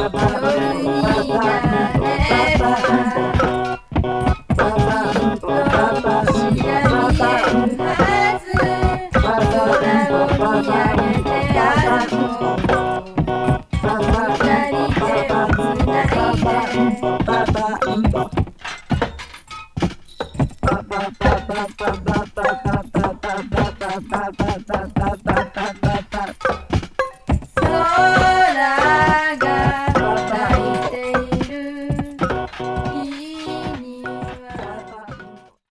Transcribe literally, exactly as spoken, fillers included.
夜になればきっと星が見えるはず空を見上げて歩こう二人手をつないで